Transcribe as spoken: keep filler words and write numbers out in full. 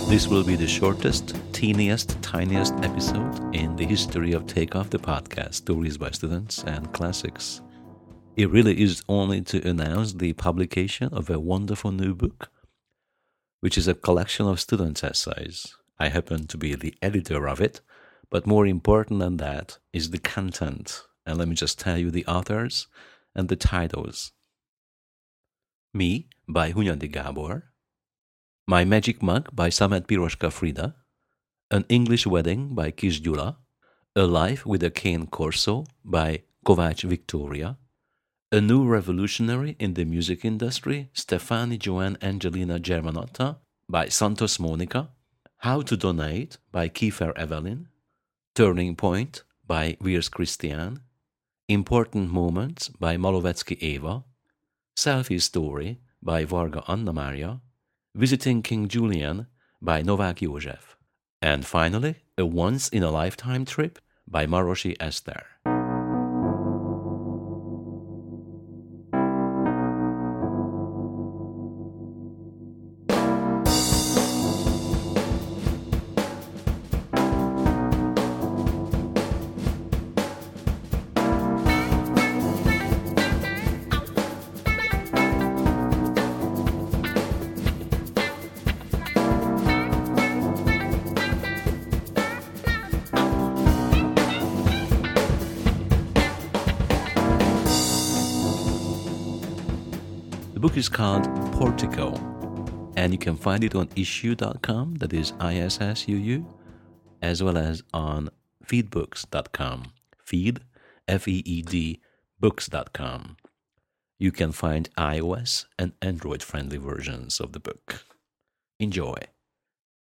This will be the shortest, teeniest, tiniest episode in the history of Take Off the Podcast, Stories by Students and Classics. It really is only to announce the publication of a wonderful new book, which is a collection of students' essays. I happen to be the editor of it, but more important than that is the content. And let me just tell you the authors and the titles. Me by Hunyadi Gábor, My Magic Mug by Samet Piroska Frida, An English Wedding by Kis Gyula, A Life with a Cane Corso by Kovács Victoria, A New Revolutionary in the Music Industry, Stefani Joanne Angelina Germanotta by Santos Monica, How to Donate by Kiefer Evelyn, Turning Point by Wirs Christian, Important Moments by Malovetsky Eva, Selfie Story by Varga Anna Maria, Visiting King Julian by Novák József, and finally, A Once-in-a-Lifetime Trip by Marosi Esther. The book is called Portico, and you can find it on issuu dot com, that is I S S U U, as well as on feedbooks dot com, feed, F E E D, books dot com. You can find iOS and Android-friendly versions of the book. Enjoy.